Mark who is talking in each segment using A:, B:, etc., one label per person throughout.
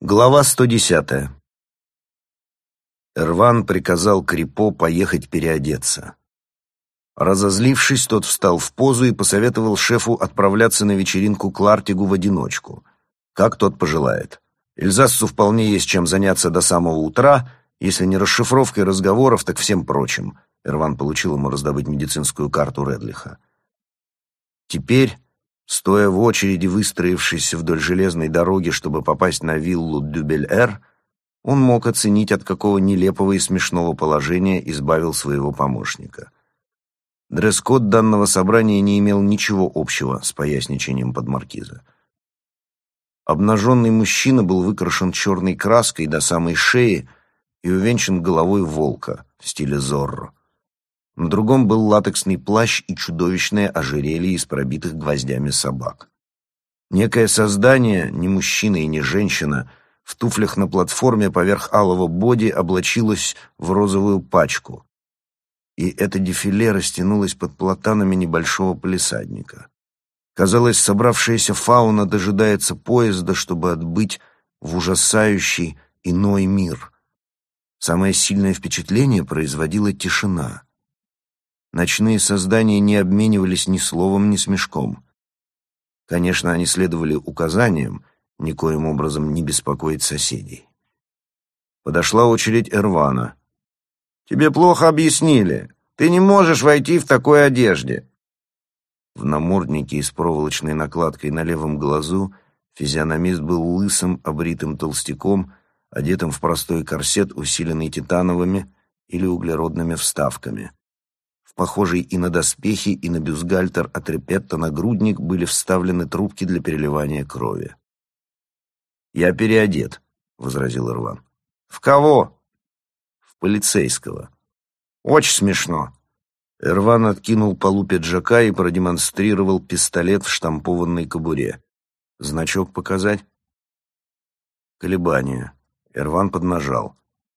A: Глава 110. Эрван приказал Крипо поехать переодеться. Разозлившись, тот встал в позу и посоветовал шефу отправляться на вечеринку к Лартигу в одиночку. Как тот пожелает. Эльзассу вполне есть чем заняться до самого утра, если не расшифровкой разговоров, так всем прочим. Эрван получил ему раздобыть медицинскую карту Редлиха. Теперь, стоя в очереди, выстроившейся вдоль железной дороги, чтобы попасть на виллу Дюбель-Эр, он мог оценить, от какого нелепого и смешного положения избавил своего помощника. Дресс-код данного собрания не имел ничего общего с поясничанием под маркиза. Обнаженный мужчина был выкрашен черной краской до самой шеи и увенчан головой волка в стиле Зорро. На другом был латексный плащ и чудовищное ожерелье из пробитых гвоздями собак. Некое создание, не мужчина и не женщина, в туфлях на платформе поверх алого боди облачилось в розовую пачку, и это дефиле растянулось под платанами небольшого палисадника. Казалось, собравшаяся фауна дожидается поезда, чтобы отбыть в ужасающий иной мир. Самое сильное впечатление производила тишина. Ночные создания не обменивались ни словом, ни смешком. Конечно, они следовали указаниям, никоим образом не беспокоить соседей. Подошла очередь Эрвана. «Тебе плохо объяснили. Ты не можешь войти в такой одежде». В наморднике и с проволочной накладкой на левом глазу физиономист был лысым, обритым толстяком, одетым в простой корсет, усиленный титановыми или углеродными вставками. В похожий и на доспехи, и на бюстгальтер от репетто нагрудник были вставлены трубки для переливания крови. «Я переодет», — возразил Эрван. «В кого?» «В полицейского». «Очень смешно». Эрван откинул полу пиджака и продемонстрировал пистолет в штампованной кобуре. «Значок показать?» Колебания. Эрван поднажал.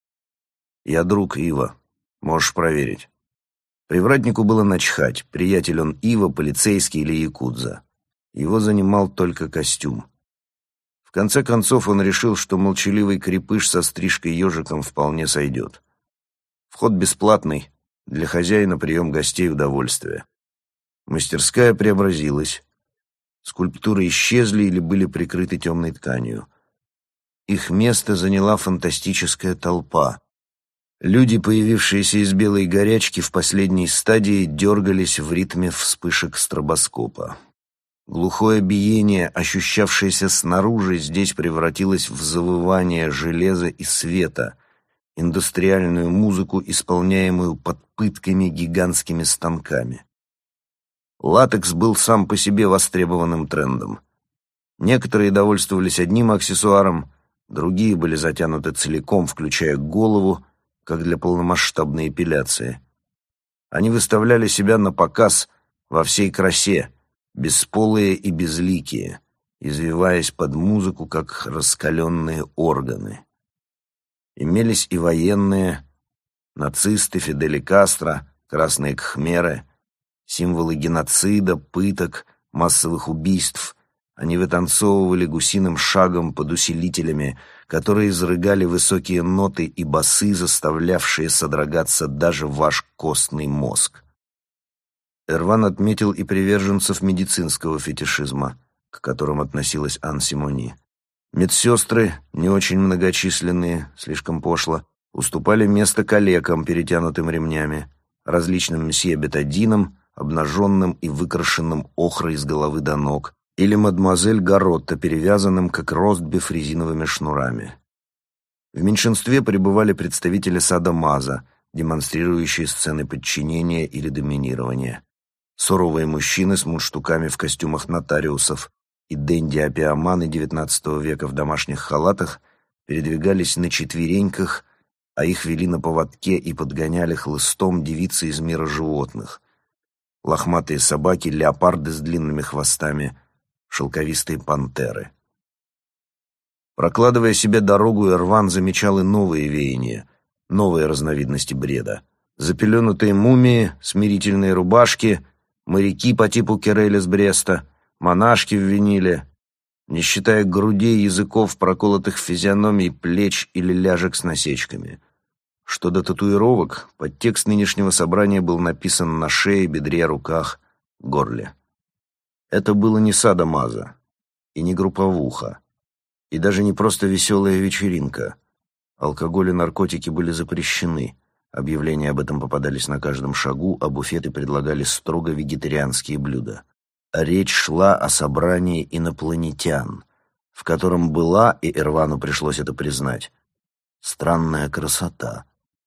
A: «Я друг Ива. Можешь проверить». Привратнику было начхать, приятель он Ива, полицейский или якудза. Его занимал только костюм. В конце концов он решил, что молчаливый крепыш со стрижкой ежиком вполне сойдет. Вход бесплатный, для хозяина прием гостей удовольствие. Мастерская преобразилась. Скульптуры исчезли или были прикрыты темной тканью. Их место заняла фантастическая толпа. Люди, появившиеся из белой горячки в последней стадии, дергались в ритме вспышек стробоскопа. Глухое биение, ощущавшееся снаружи, здесь превратилось в завывание железа и света, индустриальную музыку, исполняемую под пытками гигантскими станками. Латекс был сам по себе востребованным трендом. Некоторые довольствовались одним аксессуаром, другие были затянуты целиком, включая голову, как для полномасштабной эпиляции. Они выставляли себя на показ во всей красе, бесполые и безликие, извиваясь под музыку, как раскаленные органы. Имелись и военные, нацисты, Фидели Кастро, красные кхмеры, символы геноцида, пыток, массовых убийств. Они вытанцовывали гусиным шагом под усилителями, которые изрыгали высокие ноты и басы, заставлявшие содрогаться даже ваш костный мозг. Эрван отметил и приверженцев медицинского фетишизма, к которым относилась Ан Симони. Медсестры, не очень многочисленные, слишком пошло, уступали место калекам, перетянутым ремнями, различным месье Бетадинам, обнаженным и выкрашенным охрой с головы до ног, или мадемуазель Гаротто, перевязанным, как ростбиф, резиновыми шнурами. В меньшинстве пребывали представители садо-мазо, демонстрирующие сцены подчинения или доминирования, суровые мужчины с мундштуками в костюмах нотариусов и денди-опиоманы XIX века в домашних халатах передвигались на четвереньках, а их вели на поводке и подгоняли хлыстом девицы из мира животных. Лохматые собаки, леопарды с длинными хвостами, шелковистые пантеры. Прокладывая себе дорогу, Эрван замечал и новые веяния, новые разновидности бреда. Запеленутые мумии, смирительные рубашки, моряки по типу Керель из Бреста, монашки в виниле. не считая грудей, языков, проколотых физиономий, плеч или ляжек с насечками. Что до татуировок, подтекст нынешнего собрания был написан на шее, бедре, руках, горле. Это было не садо-мазо, и не групповуха, и даже не просто веселая вечеринка. Алкоголь и наркотики были запрещены, объявления об этом попадались на каждом шагу, а буфеты предлагали строго вегетарианские блюда. Речь шла о собрании инопланетян, в котором была, и Эрвану пришлось это признать, странная красота.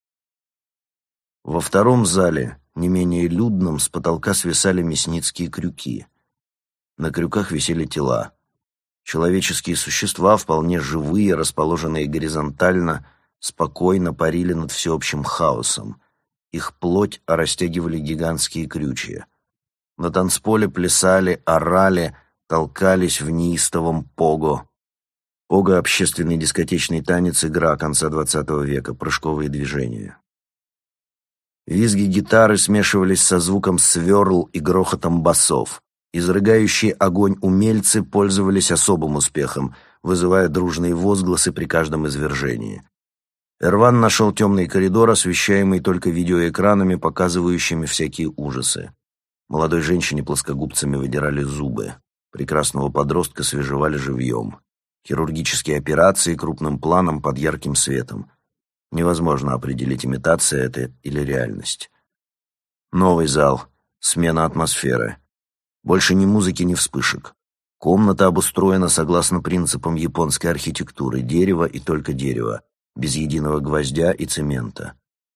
A: Во втором зале, не менее людном, с потолка свисали мясницкие крюки. На крюках висели тела. Человеческие существа, вполне живые, расположенные горизонтально, спокойно парили над всеобщим хаосом. Их плоть растягивали гигантские крючья. На танцполе плясали, орали, толкались в неистовом пого. Пого — общественный дискотечный танец, игра конца XX века, прыжковые движения. Визги гитары смешивались со звуком сверл и грохотом басов. Изрыгающие огонь умельцы пользовались особым успехом, вызывая дружные возгласы при каждом извержении. Эрван нашел темный коридор, освещаемый только видеоэкранами, показывающими всякие ужасы. Молодой женщине плоскогубцами выдирали зубы. Прекрасного подростка свежевали живьем. Хирургические операции крупным планом под ярким светом. Невозможно определить, имитация это или реальность. Новый зал. Смена атмосферы. Больше ни музыки, ни вспышек. Комната обустроена согласно принципам японской архитектуры: дерево и только дерево, без единого гвоздя и цемента.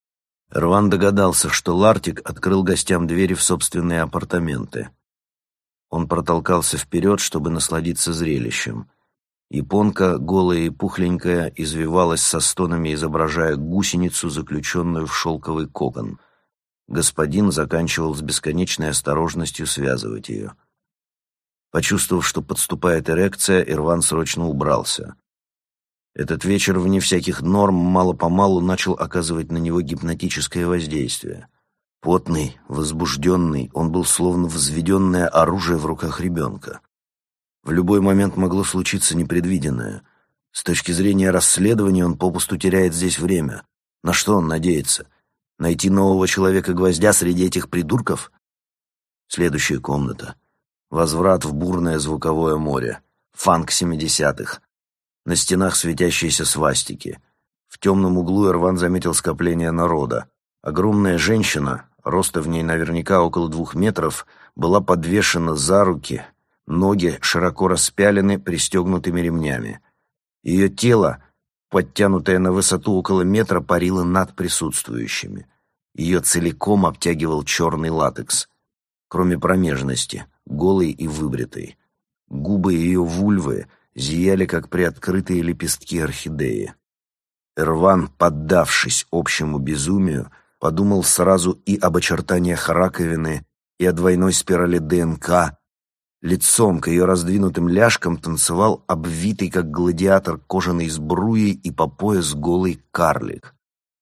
A: Эрван догадался, что Лартик открыл гостям двери в собственные апартаменты. Он протолкался вперед, чтобы насладиться зрелищем. Японка, голая и пухленькая, извивалась со стонами, изображая гусеницу, заключенную в шелковый кокон. Господин заканчивал с бесконечной осторожностью связывать ее. Почувствовав, что подступает эрекция, Эрван срочно убрался. Этот вечер, вне всяких норм, мало-помалу начал оказывать на него гипнотическое воздействие. Потный, возбужденный, он был словно взведенное оружие в руках ребенка. В любой момент могло случиться непредвиденное. С точки зрения расследования он попусту теряет здесь время. На что он надеется? Найти нового Человека-гвоздя среди этих придурков? Следующая комната. Возврат в бурное звуковое море. Фанк 70-х. На стенах светящиеся свастики. В темном углу Эрван заметил скопление народа. Огромная женщина, роста в ней наверняка около 2 метров, была подвешена за руки, ноги широко распялены пристегнутыми ремнями. Ее тело, подтянутое на высоту около метра, парило над присутствующими. Ее целиком обтягивал черный латекс, кроме промежности, голой и выбритой. Губы ее вульвы зияли, как приоткрытые лепестки орхидеи. Эрван, поддавшись общему безумию, подумал сразу и об очертаниях раковины, и о двойной спирали ДНК. Лицом к ее раздвинутым ляжкам танцевал обвитый, как гладиатор, кожаной сбруей и по пояс голый карлик.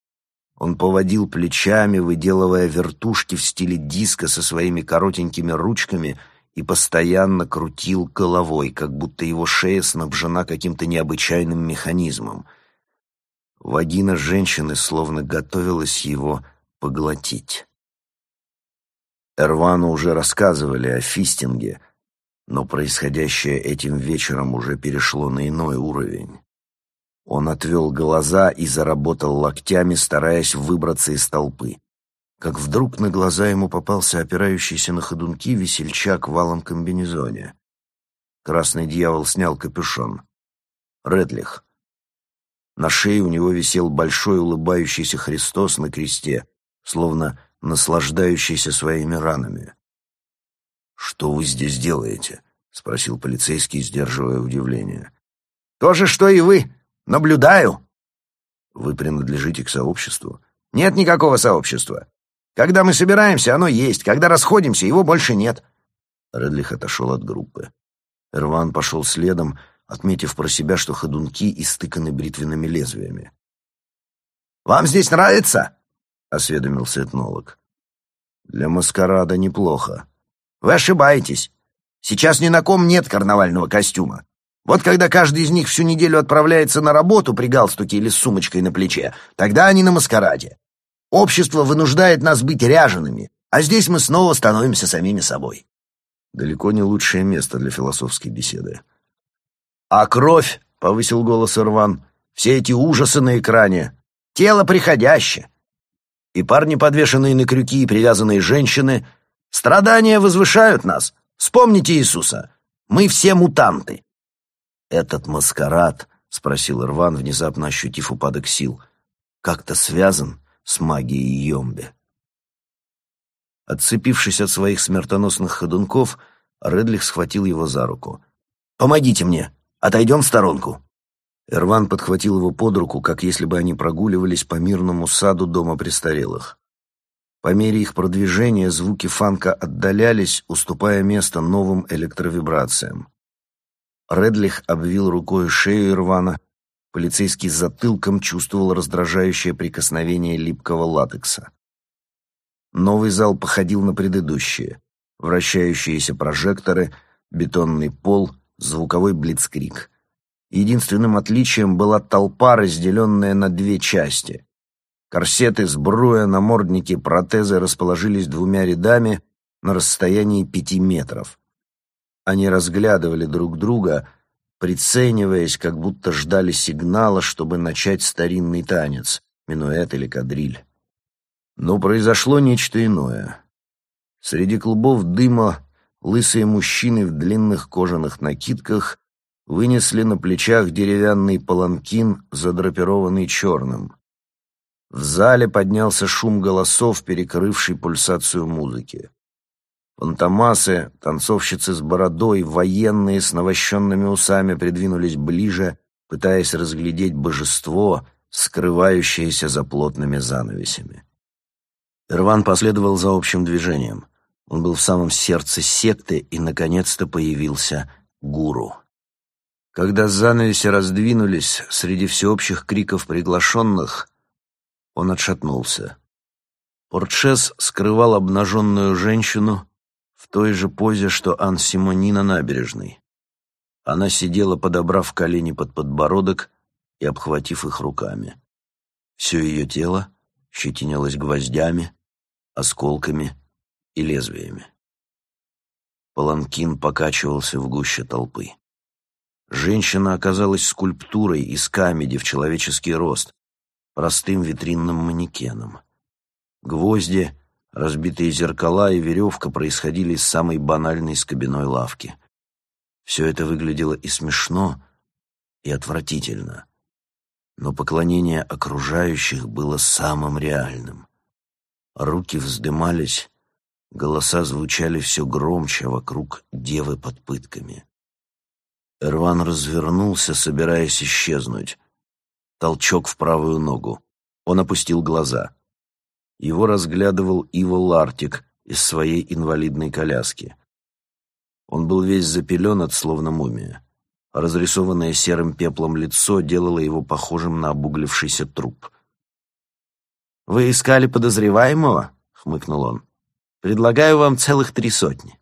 A: Он поводил плечами, выделывая вертушки в стиле диска со своими коротенькими ручками, и постоянно крутил головой, как будто его шея снабжена каким-то необычайным механизмом. Вагина женщины словно готовилась его поглотить. Эрвану уже рассказывали о фистинге, но происходящее этим вечером уже перешло на иной уровень. Он отвел глаза и заработал локтями, стараясь выбраться из толпы. Как вдруг на глаза ему попался опирающийся на ходунки весельчак в алом комбинезоне. Красный дьявол снял капюшон. Редлих. На шее у него висел большой улыбающийся Христос на кресте, словно наслаждающийся своими ранами. «Что вы здесь делаете?» — спросил полицейский, сдерживая удивление.
B: «То же, что и вы. Наблюдаю».
A: «Вы принадлежите к сообществу?»
B: «Нет никакого сообщества. Когда мы собираемся, оно есть. Когда расходимся, его больше нет».
A: Редлих отошел от группы. Эрван пошел следом, отметив про себя, что ходунки истыканы бритвенными лезвиями.
B: «Вам здесь нравится?»
A: — осведомился этнолог. «Для маскарада неплохо».
B: «Вы ошибаетесь. Сейчас ни на ком нет карнавального костюма. Вот когда каждый из них всю неделю отправляется на работу при галстуке или с сумочкой на плече, тогда они на маскараде. Общество вынуждает нас быть ряжеными, а здесь мы снова становимся самими собой.
A: Далеко не лучшее место для философской беседы.
B: «А кровь?» — повысил голос Ирван. «Все эти ужасы на экране. Тело приходящее. И парни, подвешенные на крюки, и привязанные женщины. Страдания возвышают нас. Вспомните Иисуса. Мы все мутанты».
A: «Этот маскарад?» — спросил Ирван, внезапно ощутив упадок сил. «Как-то связан с магией Йомбе?» Отцепившись от своих смертоносных ходунков, Редлих схватил его за руку.
B: «Помогите мне! Отойдем в сторонку!»
A: Ирван подхватил его под руку, как если бы они прогуливались по мирному саду дома престарелых. По мере их продвижения звуки фанка отдалялись, уступая место новым электровибрациям. Редлих обвил рукой шею Ирвана. Полицейский затылком чувствовал раздражающее прикосновение липкого латекса. Новый зал походил на предыдущие. Вращающиеся прожекторы, бетонный пол, звуковой блицкриг. Единственным отличием была толпа, разделенная на две части. Корсеты, сбруя, намордники, протезы расположились двумя рядами на расстоянии 5 метров. Они разглядывали друг друга, прицениваясь, как будто ждали сигнала, чтобы начать старинный танец, минуэт или кадриль. Но произошло нечто иное. Среди клубов дыма лысые мужчины в длинных кожаных накидках вынесли на плечах деревянный паланкин, задрапированный черным. В зале поднялся шум голосов, перекрывший пульсацию музыки. Фантомасы, танцовщицы с бородой, военные с навощенными усами придвинулись ближе, пытаясь разглядеть божество, скрывающееся за плотными занавесями. Ирван последовал за общим движением. Он был в самом сердце секты, и, наконец-то, появился гуру. Когда занавеси раздвинулись среди всеобщих криков приглашенных, он отшатнулся. Портшес скрывал обнаженную женщину в той же позе, что Ан-Симони на набережной. Она сидела, подобрав колени под подбородок и обхватив их руками. Все ее тело щетинилось гвоздями, осколками и лезвиями. Паланкин покачивался в гуще толпы. Женщина оказалась скульптурой из камеди в человеческий рост, простым витринным манекеном. Гвозди, разбитые зеркала и веревка происходили из самой банальной скобяной лавки. Все это выглядело и смешно, и отвратительно. Но поклонение окружающих было самым реальным. Руки вздымались, голоса звучали все громче вокруг девы под пытками. Ирван развернулся, собираясь исчезнуть. Толчок в правую ногу. Он опустил глаза. Его разглядывал Иво Лартик из своей инвалидной коляски. Он был весь запеленат, словно мумия. Разрисованное серым пеплом лицо делало его похожим на обуглившийся труп.
B: «Вы искали подозреваемого?» — хмыкнул он. «Предлагаю вам целых 300.